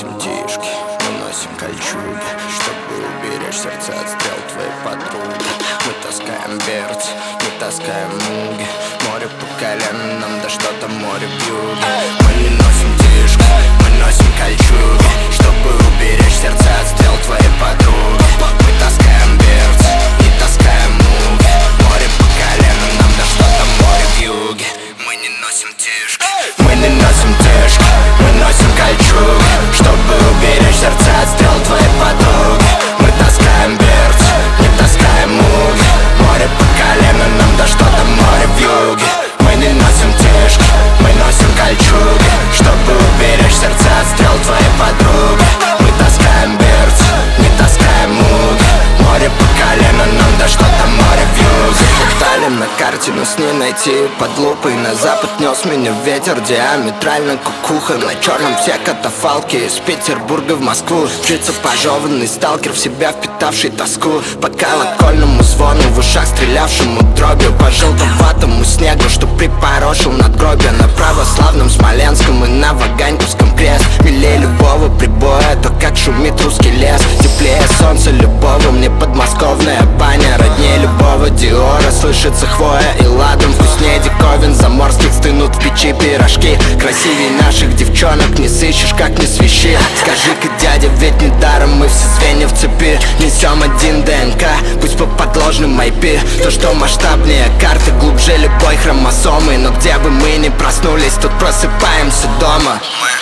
носим тишки, мы носим кольчуги, чтобы уберечь сердца от стрел твоей подруги. Мы таскаем берцы, не таскаем муги. Море по колено нам, да что там море в юге. Мы не носим тишки, мы носим кольчуги, чтобы уберечь сердца от стрел твоей подруги. Мы таскаем берцы, не таскаем муги. Море по колено нам, да что там море в юге. Мы не носим тишки, мы не носим тишки, мы носим кольчуги, чтобы уберечь сердца от стрел твоей подруги. Мы таскаем берцы, не таскаем муги. Море по колено нам, да что там море в юге. Мы не носим тишки, мы носим кольчуги, чтобы уберечь сердца от стрел твоей подруги. Мы таскаем берцы, не таскаем муги. Море по колено нам, да что там море в юге. Пытали на карте, но с ней найти под лупой. На запад нес меня ветер диаметрально кукуха. На черном все катафалки из Петербурга в Москву. Мчится пожеванный сталкер, в себя впитавший тоску. По колокольному звону, в ушах стрелявшему дробью. По желтоватому снегу, что припорошил надгробие. На православном Смоленском и на Ваганьковском крест. Милее любого прибоя, то как шумит русский лес. Теплее солнца любого, мне подмосковная баня. Роднее любого Диора, слышится хвоя и ладом. Вкуснее диковин заморских стынут в печи пирожки. Красивей наших девчонок не сыщешь, как не свищи. Скажи-ка, дядя, ведь недаром мы все звенья в цепи. Несем один ДНК, пусть по подложным IP. То, что масштабнее карты, глубже любой хромосомы. Но где бы мы ни проснулись, тут просыпаемся дома.